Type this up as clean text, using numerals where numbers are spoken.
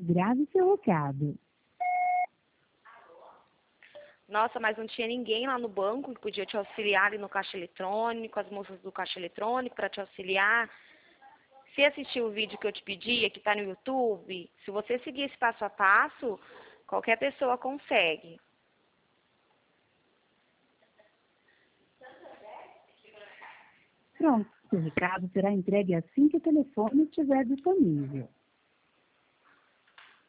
Grave seu recado. Nossa, mas não tinha ninguém lá no banco que podia te auxiliar ali no caixa eletrônico, as moças do caixa eletrônico para te auxiliar. Se assistir o vídeo que eu te pedi, que está no YouTube, se você seguir esse passo a passo, qualquer pessoa consegue. Pronto, seu recado será entregue assim que o telefone estiver disponível.